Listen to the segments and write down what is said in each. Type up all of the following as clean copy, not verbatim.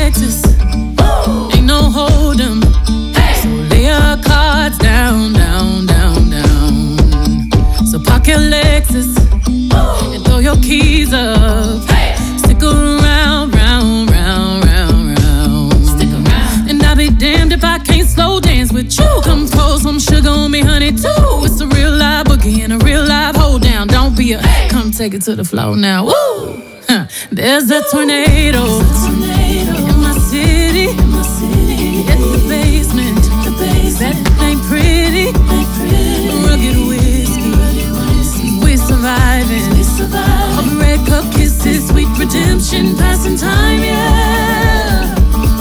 Lexus. Ain't no hold 'em. So lay your cards down, down, down, down. So park your Lexus and throw your keys up. Stick around, round, round, round, round. Stick around. And I'll be damned if I can't slow dance with you. Come pour some sugar on me, honey, too. It's a real live boogie and a real live hold down. Don't be a come take it to the floor now. Woo! There's a tornado in my city. At the basement. That ain't pretty. Rugged whiskey. We surviving. Of red cup kisses, sweet redemption, passing time, yeah.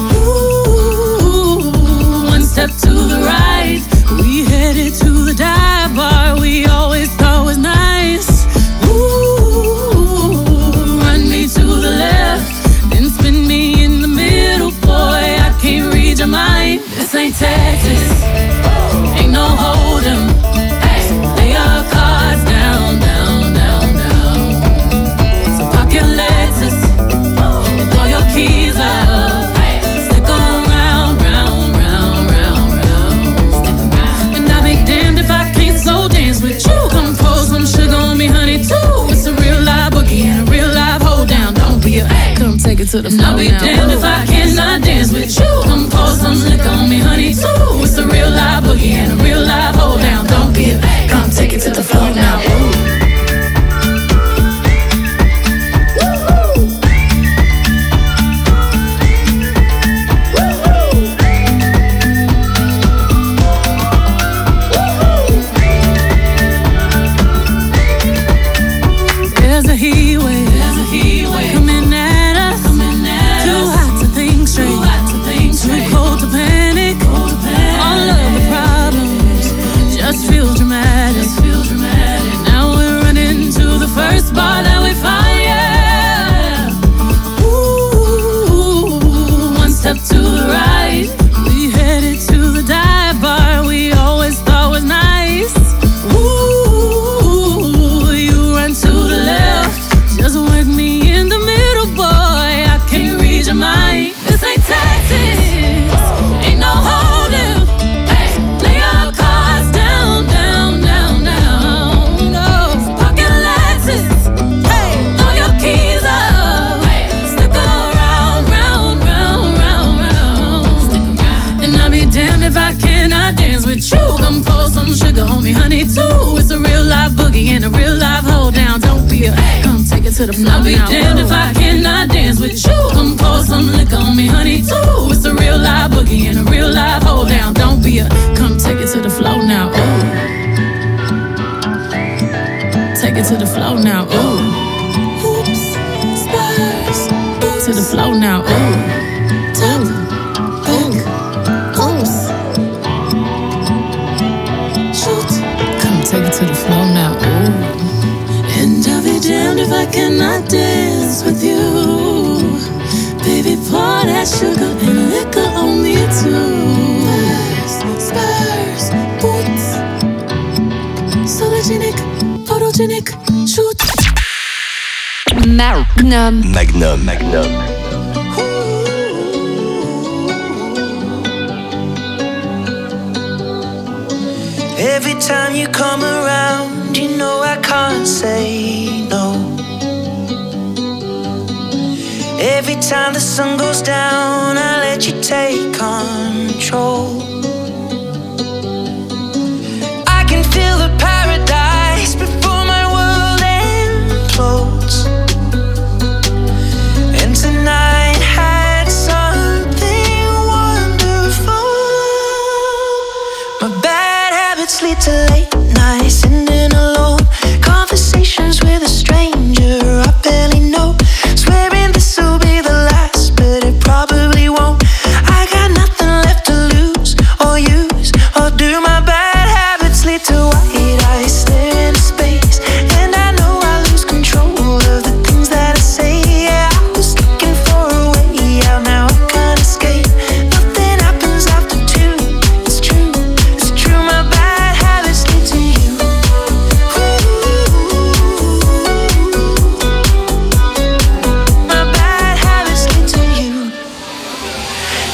Ooh, one step to the right. We headed to the dive bar we always thought was nice. Ooh, run me to the left, then spin me in the middle, boy. I can't read your mind. This ain't Texas, ain't no hold 'em. Lay your cards down, down, down, down. So park your Lexus and throw your keys up. Stick around, round, round, round, round. And I'll be damned if I can't slow dance with you. Come pour some sugar on me, honey, too. It's a real live boogie and a real live hold down. Don't be a come take it to the floor. I'll be damned if I cannot dance with you. Come pour some liquor on me, honey, too. It's a real live boogie and a real live hold down. Don't be a come take it to the floor now. Ooh. There's a heat wave coming at us. Too hot to think straight, too cold to panic. All of the problems just feel dramatic. Now we're running to the first bar that we find, yeah. Ooh, one step to the right. We headed to the dive bar we always thought was nice. Ooh, you run to the left, just work me in the middle, boy. I can't read your mind. This ain't Texas, ain't no holding. Lay your cards down, down, down, down. No, pocket Lexus, throw your keys up. Stick around, round, round, round, round. And I'll be damned if I cannot dance with you. Come pour some sugar on me, honey, too. It's a real live boogie and a real live hold down. Don't be a come take it to the floor. I'll be damned if I cannot dance with you. Come pour some liquor on me, honey, too. It's a real live boogie and a real live hold down. Don't be a come take it to the floor now. Ooh, take it to the floor now. Ooh, hoops, spurs, to the floor now. Ooh, tap, back, oops, shoot. Come take it to the floor now. Ooh, and I'll be damned if I cannot dance with you. Baby, pour that sugar and liquor on me too. Spurs, boots, sologenic, photogenic, shoot. Magnum. Every time you come around, you know I can't say no. Every time the sun goes down, I let you take control. I can feel the paradise before my world implodes. And tonight had something wonderful. My bad habits lead to late nights, sitting alone. Conversations with a stranger I barely know. Swearing this'll be the last, but it probably won't.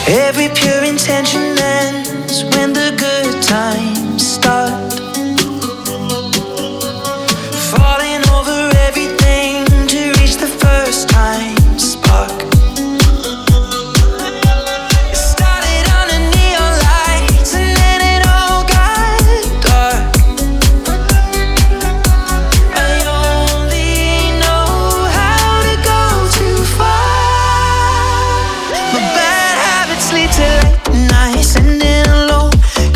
Every pure intention ends when the good times start. Falling over everything to reach the first time spark. It started under neon lights and then it all got dark. I only know how to go too far. My bad habits lead to late nights ending alone.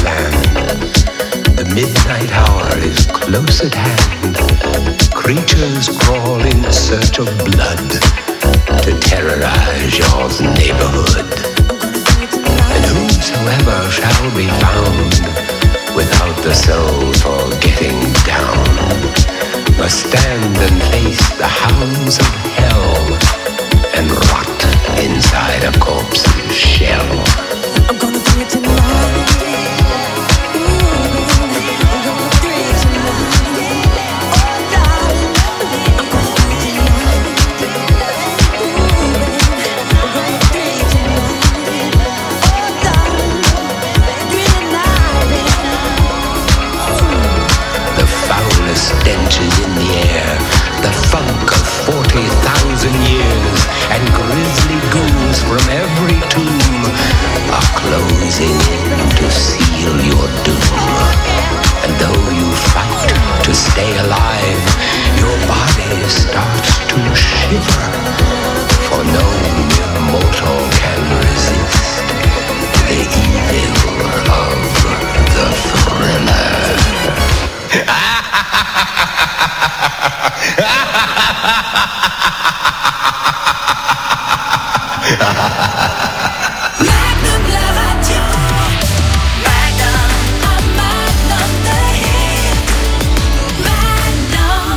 land. The midnight hour is close at hand. Creatures crawl in search of blood to terrorize your neighborhood. And whosoever shall be found without the soul for getting down must stand and face the hounds of hell and rot inside a corpse's shell. I'm gonna bring it tonight. Stench is in the air, the funk of 40,000 years, and grisly ghouls from every tomb are closing in to seal your doom. And though you fight to stay alive, your body starts to shiver, for no immortal can resist the evil of the thriller. Magnum la radio, Magnum, I'm Magnum the hit, Magnum.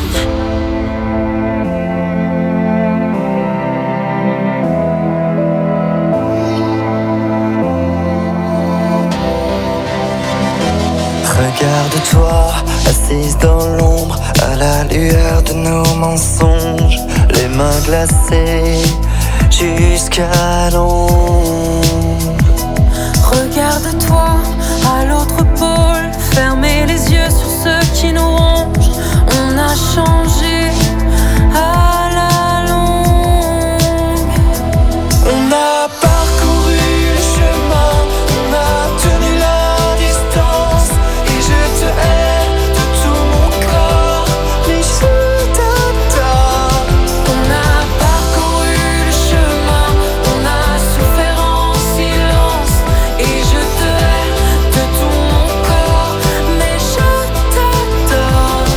Regarde-toi, assise dans l'ombre, à la lueur de nos mensonges, les mains glacées jusqu'à l'ombre. Regarde-toi à l'autre pôle, fermez les yeux sur ceux qui nous rongent. On a changé à la longue. On a parcouru le chemin, on a tenu la distance, et je te hais de tout mon corps, mais je t'adore. On a parcouru le chemin, on a souffert en silence, et je te hais de tout mon corps, mais je t'adore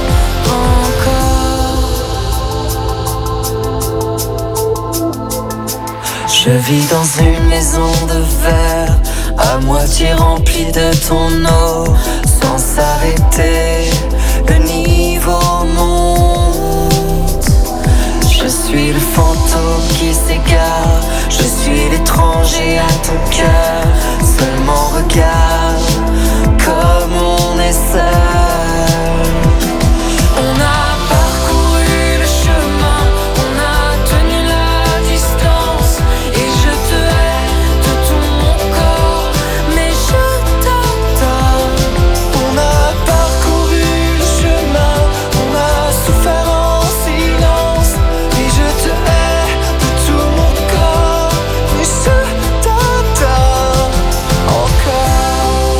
encore. Je vis dans une maison de verre, à moitié remplie de ton eau, sans s'arrêter, le niveau monte. Je suis le fantôme qui s'égare, je suis l'étranger à ton cœur. Seulement regarde comme on est seul. On a parcouru le chemin, on a tenu la distance, et je te hais de tout mon corps, mais je t'adore. On a parcouru le chemin, on a souffert en silence, et je te hais de tout mon corps, mais je t'adore encore.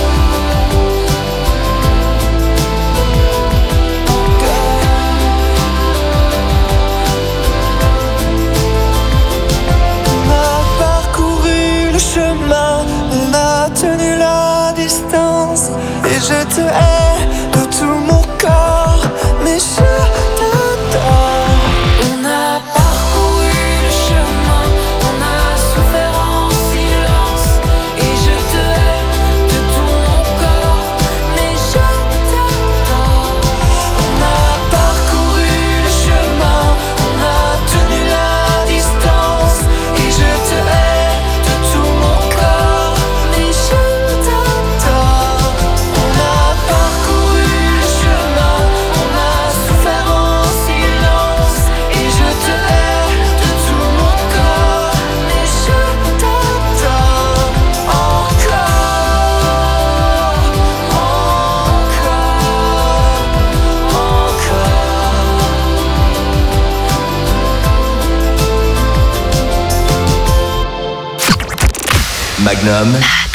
On a parcouru le chemin, on a tenu la distance, et je te hais de tout mon corps, mais je t'adore. On a parcouru le chemin, on a souffert en silence, et je te hais de tout mon corps, mais je t'adore. On a parcouru le chemin, on a tenu la distance, et je te hais de tout mon corps, mais je t'adore. On a parcouru le chemin, on a souffert en silence, et je te hais de tout mon corps, mais je t'adore encore, Magnum.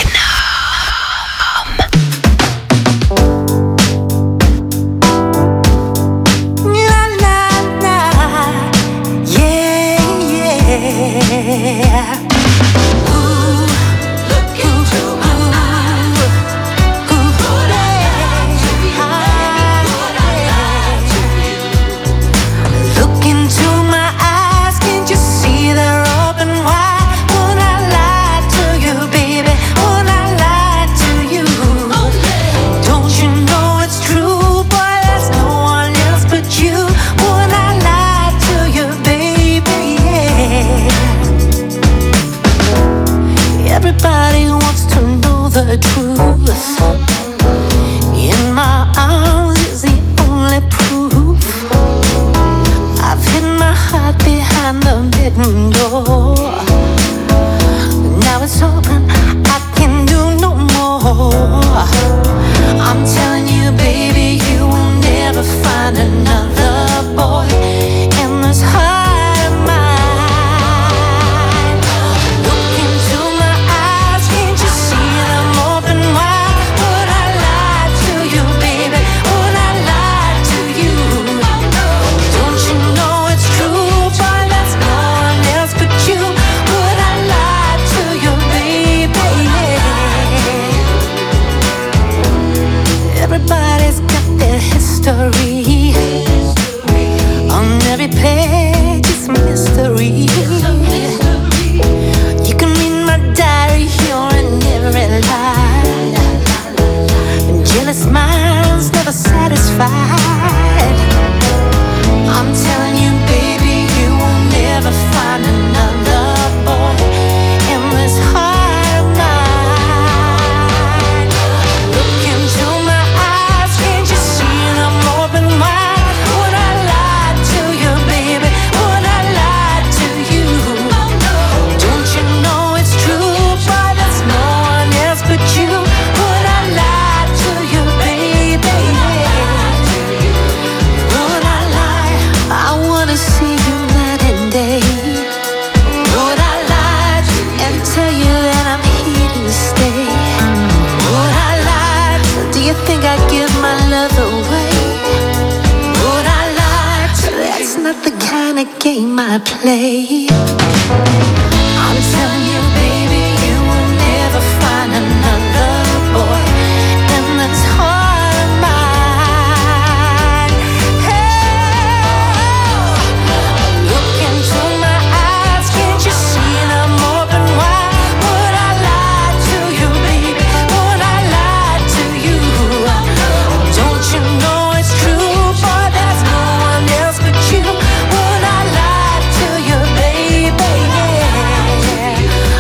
La la la, yeah yeah. Ooh, look into my eyes. restless mind's never satisfied. I'm telling you, baby, you will never find another boy in this heart of mine. Look into my eyes, can't you see them open wide? Would I lie to you, baby? Would I lie to you? Don't you know it's true, but there's no one else but you. Would I lie to you, baby? Would I lie? I wanna see you night and day. Would I lie and tell you that I'm here to stay? Would I lie? Do you think I'd give my love away? Would I lie? That's not the kind of game I play. I'm telling you, baby, you will never find another boy in this heart of mine. Hey, look into my eyes, can't you see them open wide? Would I lie to you, baby? Would I lie to you? Don't you know it's true, boy, there's no one else but you. Would I lie to you, baby? Yeah.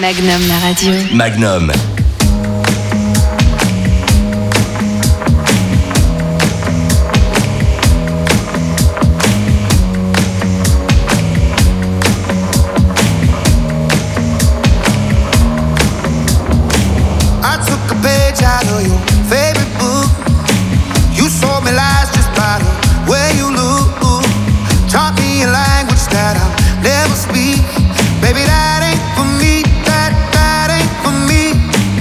Magnum, la radio. Magnum. I took a page out of your favorite book. You sold me lies just by the way you look. Taught me a language that I'll never speak. Baby, that ain't for me. That ain't for me.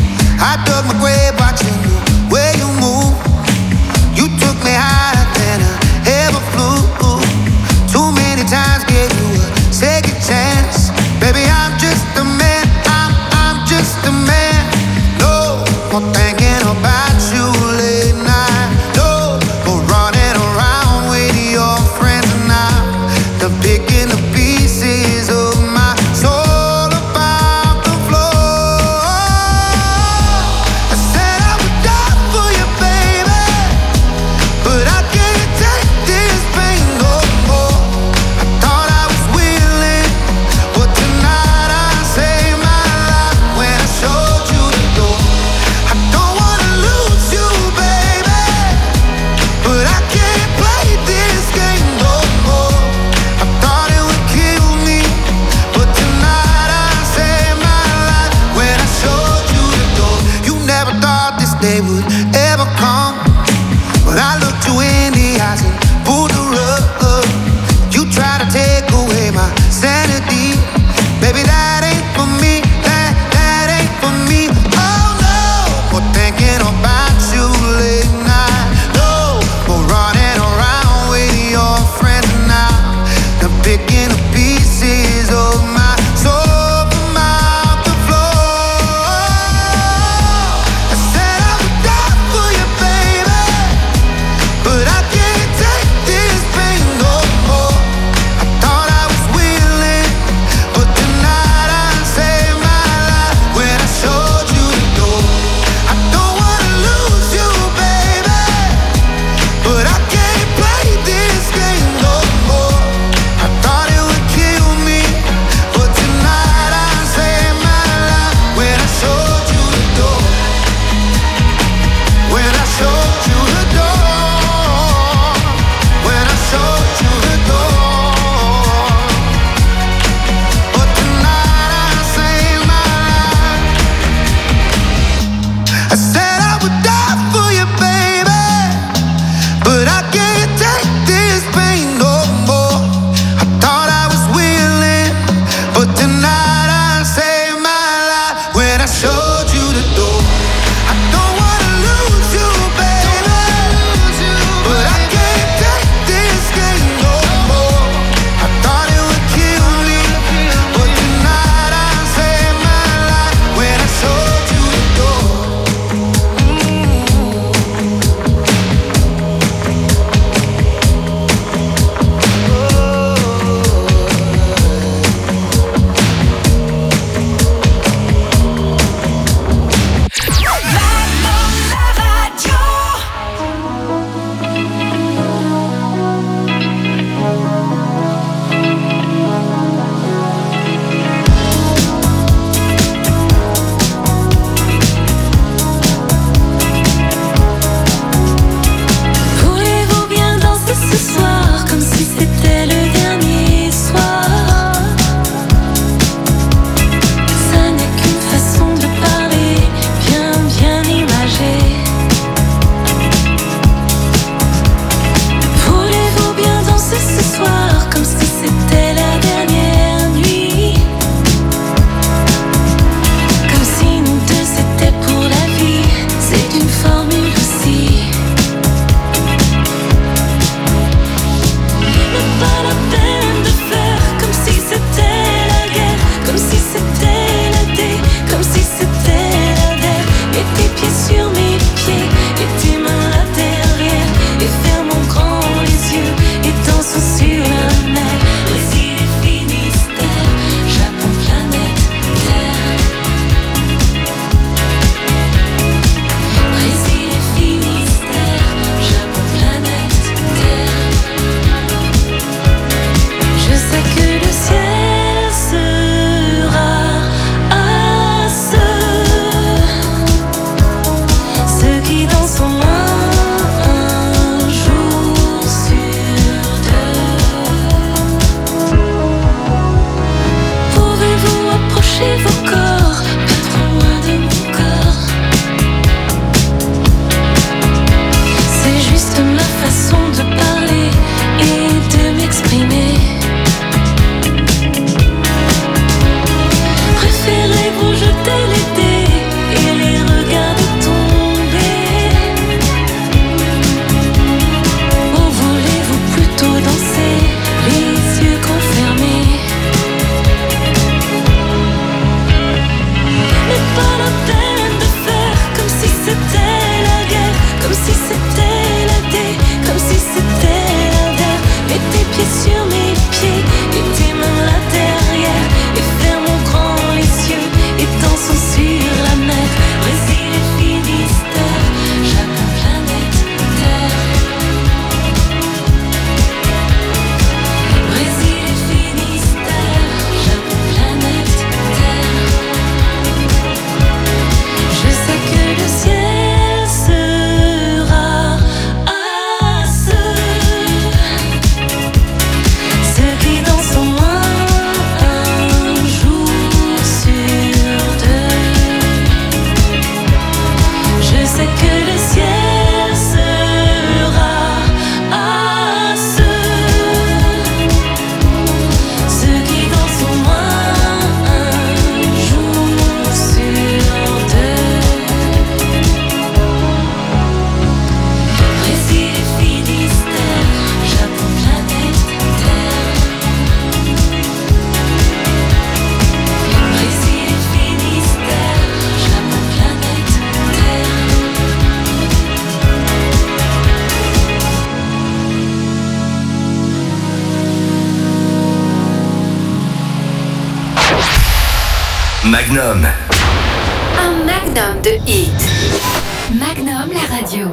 Magnum. Un magnum de hits. Magnum, la radio.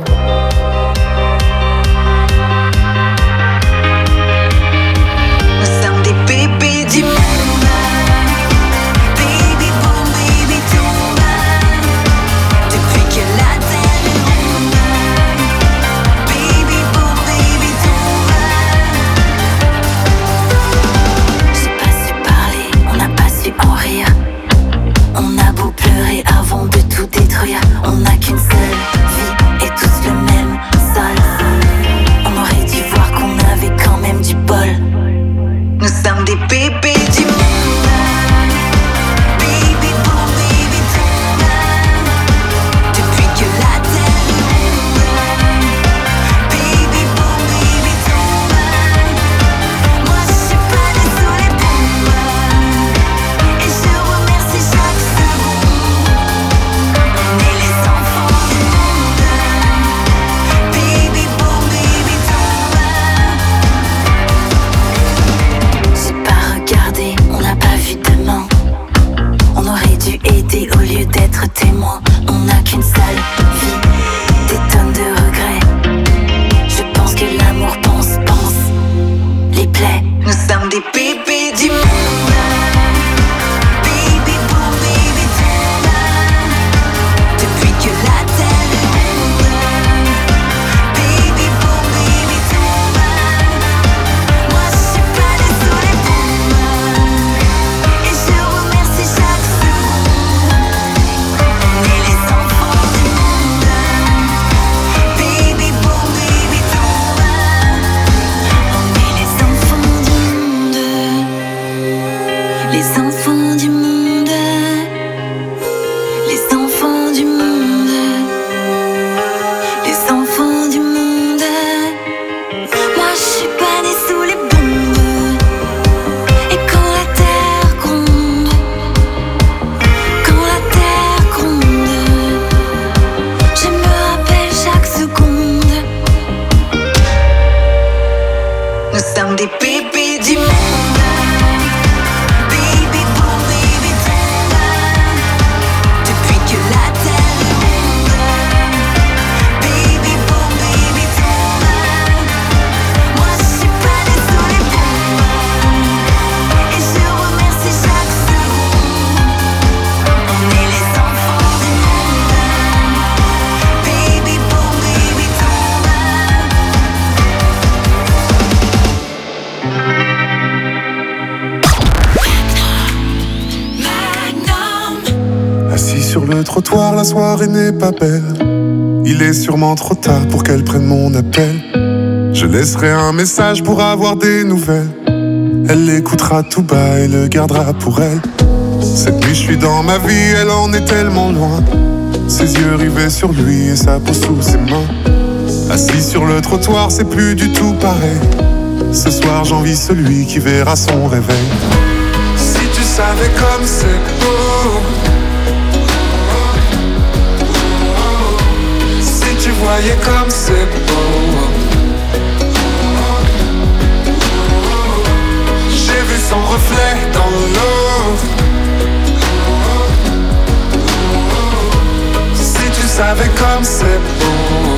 Nous sommes des bébés du monde. Baby boom, baby tomba. Depuis que la terre est ronde. Baby boom, baby tomba. J'ai pas su parler, on n'a pas su en rire. On a beau pleurer avant de tout détruire. On n'a qu'une seule vie et tous le même sol. On aurait dû voir qu'on avait quand même du bol. Nous sommes des bébés du monde. Baby boom, baby tomba. Depuis que la terre est ronde. Baby boom, baby tomba. Moi je suis pas désolée pour moi. Et je remercie chaque seconde. On est les enfants du monde. Baby boom, baby tomba. J'ai pas regardé, on n'a pas vu demain. On aurait dû aider au lieu d'être témoin. On n'a qu'une seule vie, des tonnes de regrets. Je pense que l'amour pense les plaies. Nous sommes des bébés du monde. Baby boom, baby tomba. Depuis que la terre est ronde. Baby boom, baby tomba. Moi je suis pas désolée pour moi. Et je remercie chaque seconde. On est les enfants du monde. Baby boom, baby tomba. On est les enfants du monde. Les enfants du monde. Les enfants du monde. Les enfants du monde. Moi je suis pas née sous les bombes. Et quand la terre gronde, quand la terre gronde, je me rappelle chaque seconde. Nous sommes des bébés du monde. Baby boom, baby tomba. Depuis que la terre est ronde. Baby boom, baby tomba. Moi je suis pas désolée pour moi. Et je remercie chaque seconde. On est les enfants du monde. Baby boom, baby tomba. Magnum. Assis sur le trottoir, la soirée n'est pas belle. Il est sûrement trop tard pour qu'elle prenne mon appel. Je laisserai un message pour avoir des nouvelles. Elle l'écoutera tout bas et le gardera pour elle. Cette nuit je suis dans ma vie, elle en est tellement loin. Ses yeux rivés sur lui et sa peau sous ses mains. Assis sur le trottoir, c'est plus du tout pareil. Ce soir j'envie celui qui verra son réveil. Si tu savais comme c'est beau. Si tu voyais comme c'est beau. J'ai vu son reflet dans l'eau. Si tu savais comme c'est beau.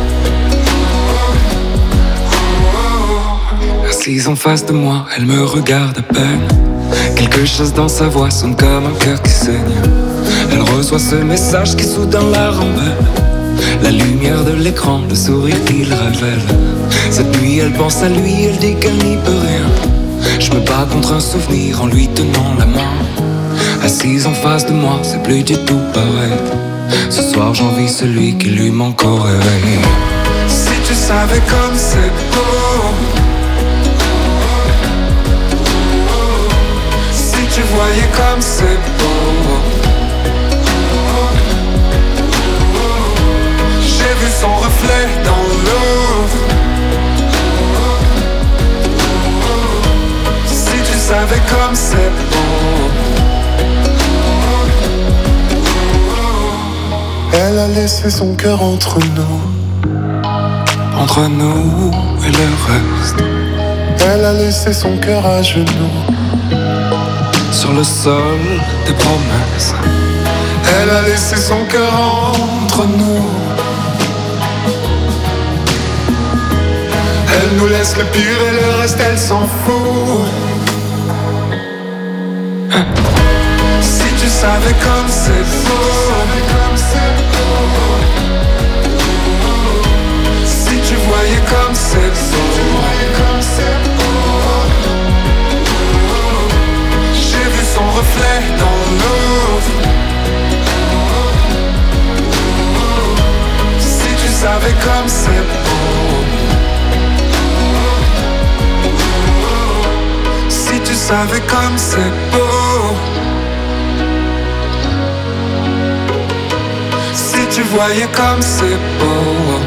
Assise en face de moi, elle me regarde à peine. Quelque chose dans sa voix sonne comme un cœur qui saigne. Elle reçoit ce message qui soudain la rembelle. La lumière de l'écran, le sourire qu'il révèle. Cette nuit elle pense à lui, elle dit qu'elle n'y peut rien. Je me bats contre un souvenir en lui tenant la main. Assise en face de moi, c'est plus du tout pareil. Ce soir j'envie celui qui lui manque au réveil. Si tu savais comme c'est beau. Si tu voyais comme c'est beau. J'ai vu son reflet dans l'eau. Si tu savais comme c'est beau. Elle a laissé son cœur entre nous. Entre nous et le reste. Elle a laissé son cœur à genoux. Sur sur le sol des promesses. Elle a laissé son cœur entre nous. Elle nous laisse le pire et le reste elle s'en fout. Si tu savais comme c'est beau, si tu voyais comme c'est beau, j'ai vu son reflet dans l'eau. Si tu savais comme c'est beau, si tu savais comme c'est beau, si tu voyais comme c'est beau.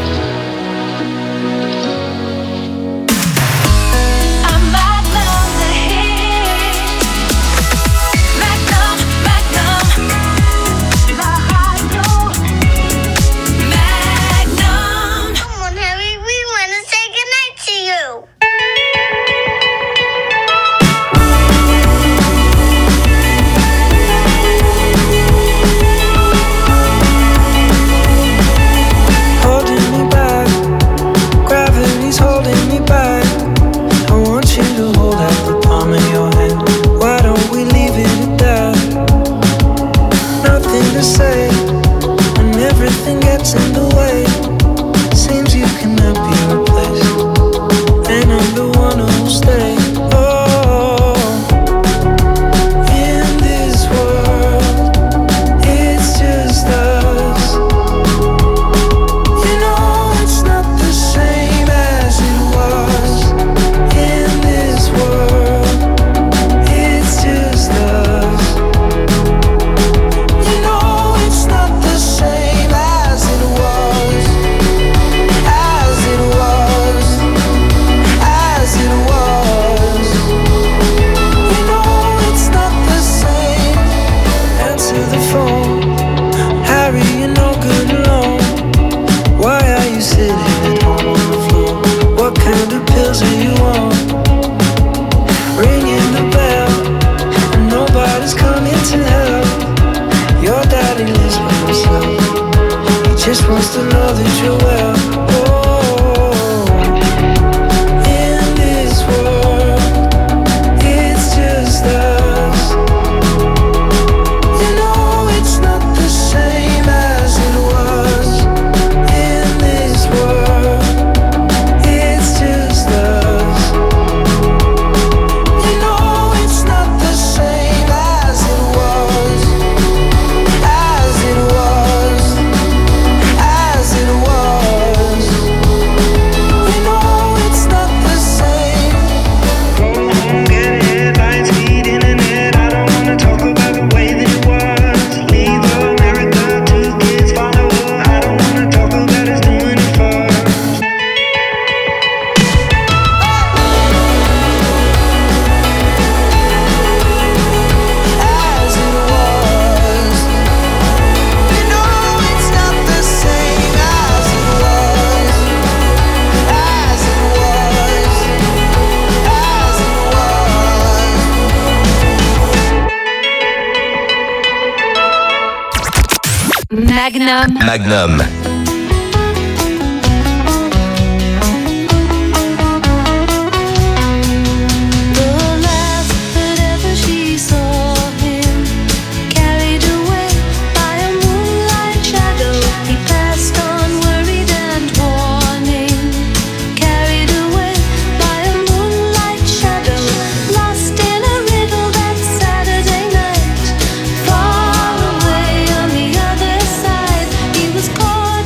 Magnum. Caught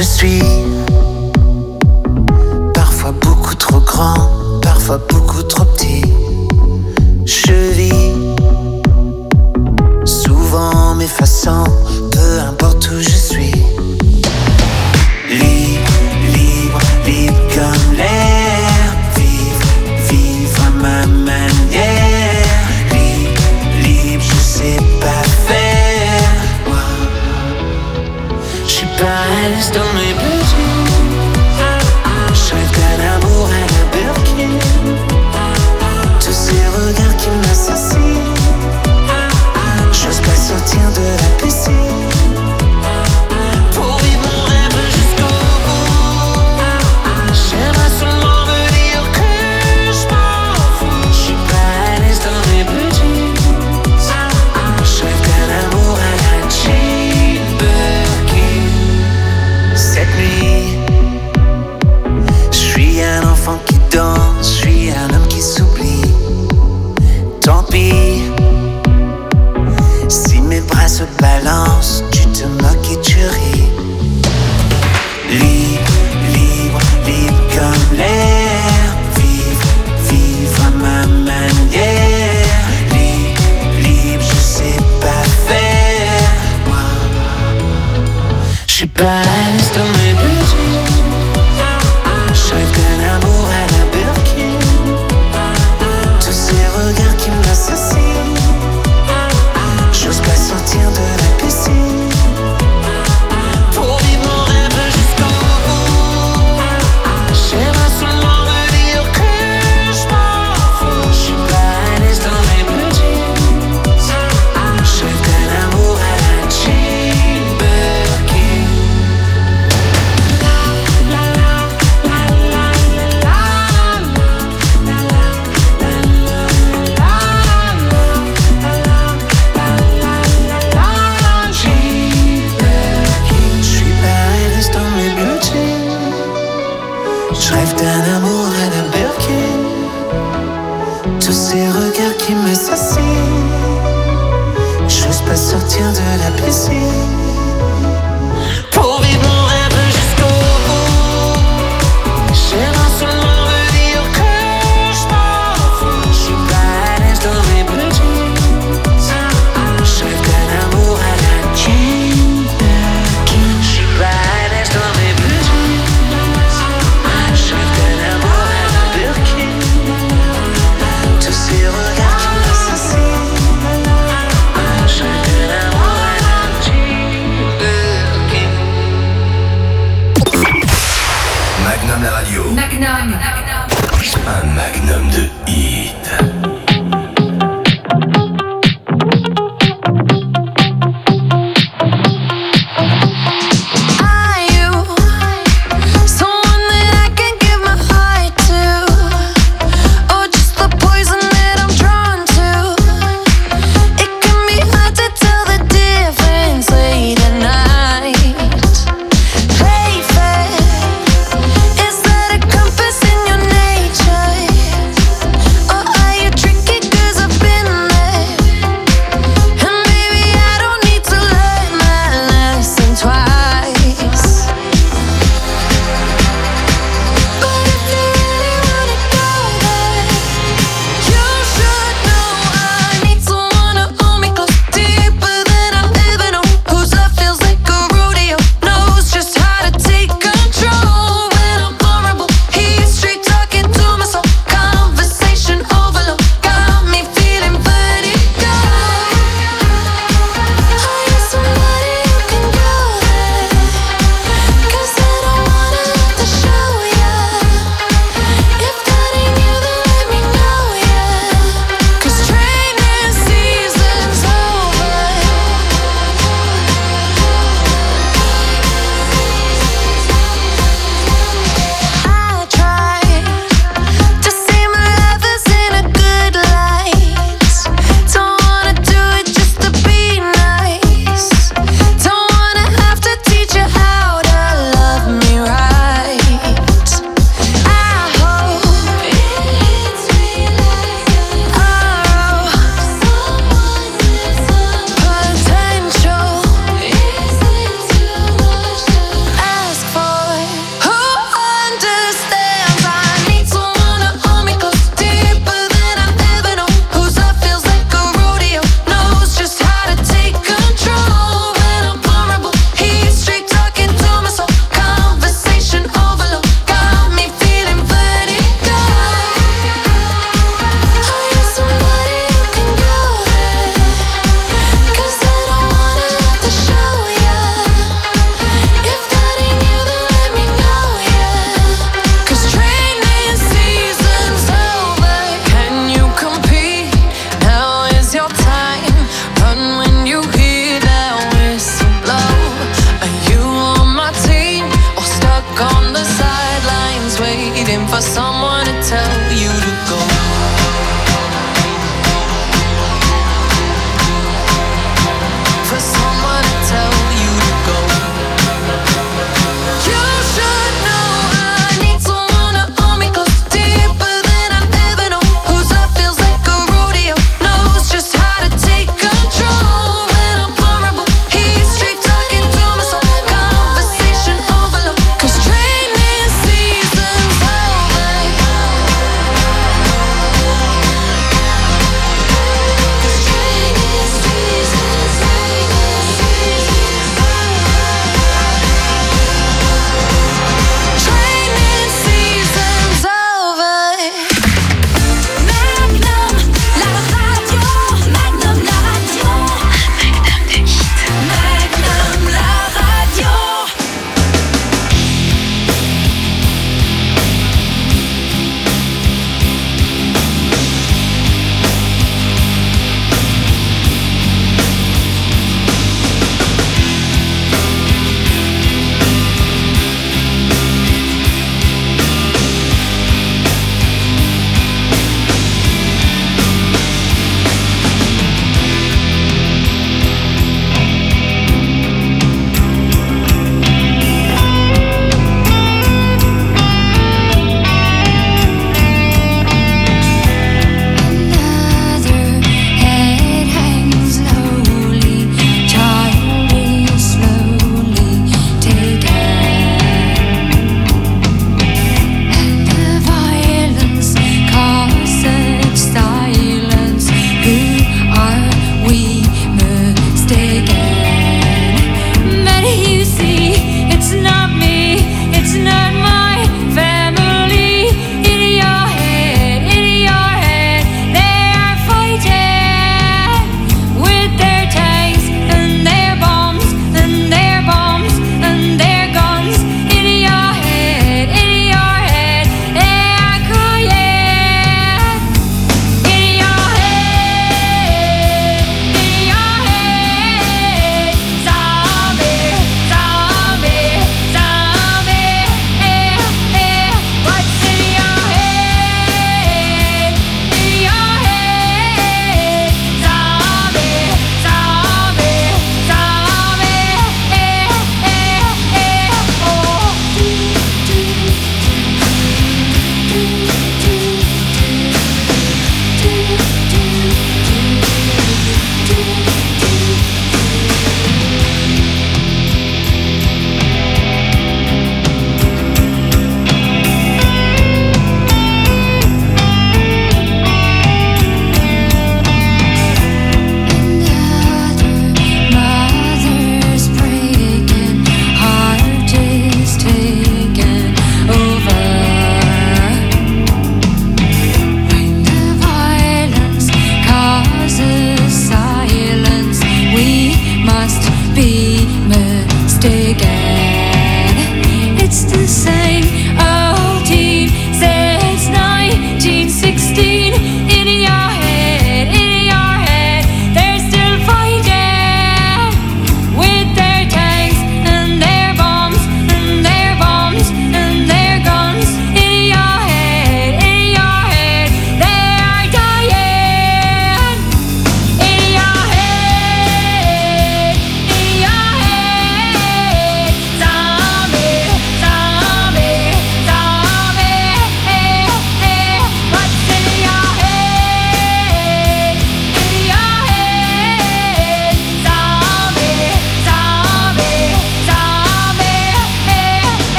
je suis. Parfois beaucoup trop grand, parfois beaucoup trop petit. Je vis, souvent m'effaçant, peu importe où je suis. Libre, libre, libre comme l'air. Vivre, vivre à ma manière. Libre, libre, je sais pas faire. Je suis pas à l'aise dans mes petits. Je rêve d'un amour à la Birkin. Tous ces regards qui m'assassinent. J'ose pas sortir de la piscine. Pour vivre mon rêve jusqu'au bout. J'aimerais seulement me dire que je m'en fous. Je suis pas à l'aise dans mes petits. Je rêve d'un amour à la Jane Birkin. Cette nuit, je suis un enfant qui danse, je suis un homme qui s'oublie. Tant pis, si mes bras se balancent, tu te moques et tu ris. Libre, libre, libre comme l'air. Vivre, vivre à ma manière. Libre, libre, je sais pas faire. Je suis pas à l'aise dans mes petits. Je rêve d'un amour à la Birkin. Tous ces regards qui m'assassinent. J'ose pas sortir de la piscine. Pour vivre mon rêve jusqu'au bout. J'aimerais seulement me dire que je m'en fous. Je suis pas à l'aise dans mes petits. Je rêve d'un amour à la Jane Birkin. Je rêve d'un amour à la Birkin. Tous ces regards qui m'assassinent. J'ose pas sortir de la piscine. Pour vivre mon rêve jusqu'au bout. J'aimerais seulement me dire que je m'en fous. Je suis pas à l'aise dans mes petits. Je rêve d'un amour à la Jane Birkin. Je suis pas à l'aise dans mes petits. Je rêve d'un amour à la Birkin. Tous ces regards qui m'assassinent. Je rêve d'un amour à la Jane.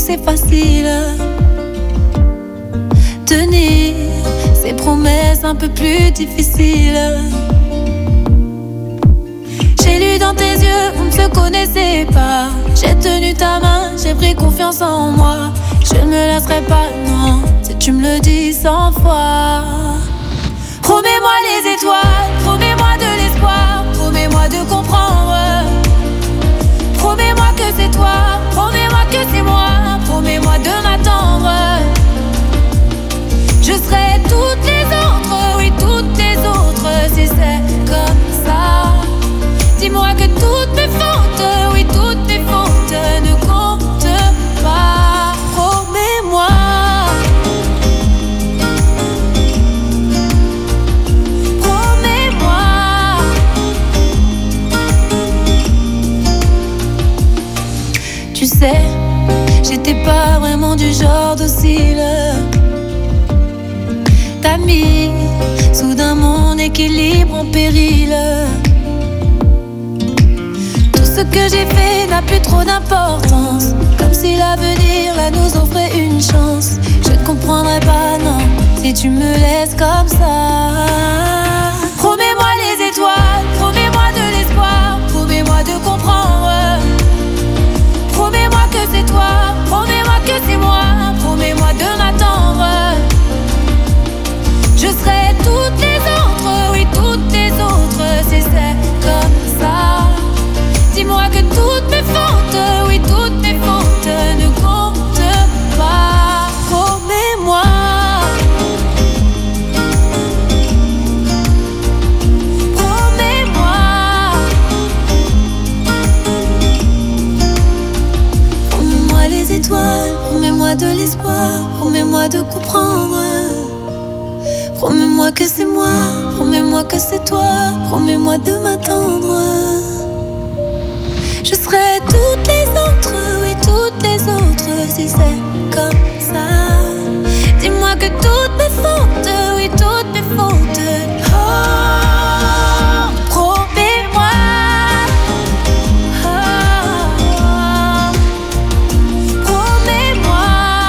c'est facile. Tenir ces promesses un peu plus difficiles. J'ai lu dans tes yeux, on ne se connaissait pas. J'ai tenu ta main, j'ai pris confiance en moi. Je ne me lasserai pas, non, si tu me le dis 100 fois. Promets-moi les étoiles, promets-moi de l'espoir, promets-moi de comprendre. Promets-moi que c'est toi, promets-moi que c'est moi, promets-moi de m'attendre. Je serai toutes les autres, oui toutes les autres, si c'est comme ça. Dis-moi que toutes mes fautes, oui toutes mes fautes ne comptent pas. Promets-moi. Promets-moi. Tu sais, j'étais pas vraiment du genre docile. T'as mis soudain mon équilibre en péril. Tout ce que j'ai fait n'a plus trop d'importance, comme si l'avenir là nous offrait une chance. Je ne comprendrai pas, non, si tu me laisses comme ça. Promets-moi les étoiles, promets-moi de l'espoir, promets-moi de comprendre. Promets-moi que c'est toi, promets-moi que c'est moi, promets-moi de m'attendre. Je serai toutes les autres, oui toutes les autres, si c'est comme ça. Dis-moi que toutes mes fautes, oui toutes mes fautes ne comptent pas. Promets-moi. Promets-moi. Promets-moi les étoiles, promets-moi de l'espoir, promets-moi de comprendre. Promets-moi que c'est moi, promets-moi que c'est toi, promets-moi de m'attendre. Je serai toutes les autres, oui toutes les autres, si c'est comme ça. Dis-moi que toutes mes fautes, oui toutes mes fautes. Oh, promets-moi. Oh, promets-moi.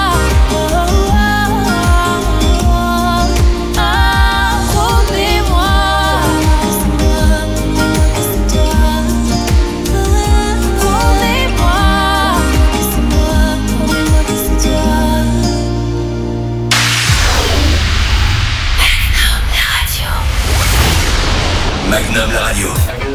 Magnum la radio.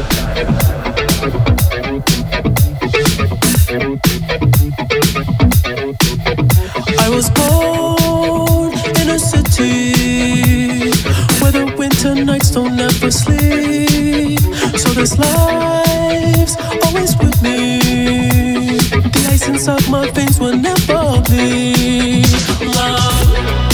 I was born in a city where the winter nights don't ever sleep. So this life's always with me. The ice inside my veins will never bleed. Love.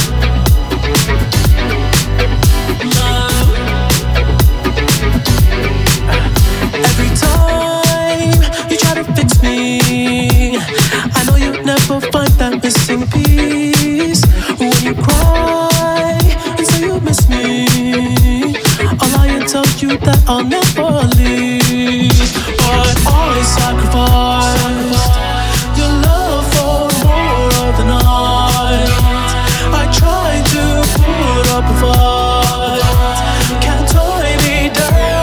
Every time you try to fix me, I know you'll never find that missing piece. When you cry and say you miss me, I'll lie and tell you that I'll never leave. But I sacrificed your love for more of the night. I tried to put up a fight, can't tie me down.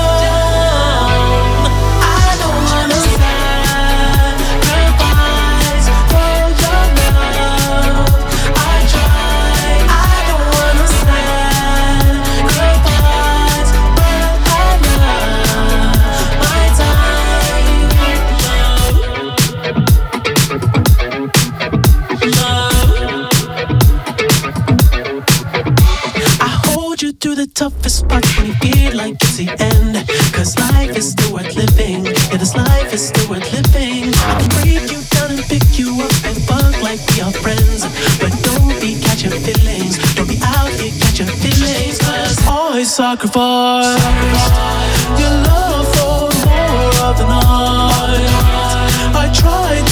To the toughest part when you feel like it's the end. Cause life is still worth living. Yeah, this life is still worth living. I can break you down and pick you up and fuck like we are friends. But don't be catching feelings. Don't be out here catching feelings. Cause I sacrificed your love for more of the night. I tried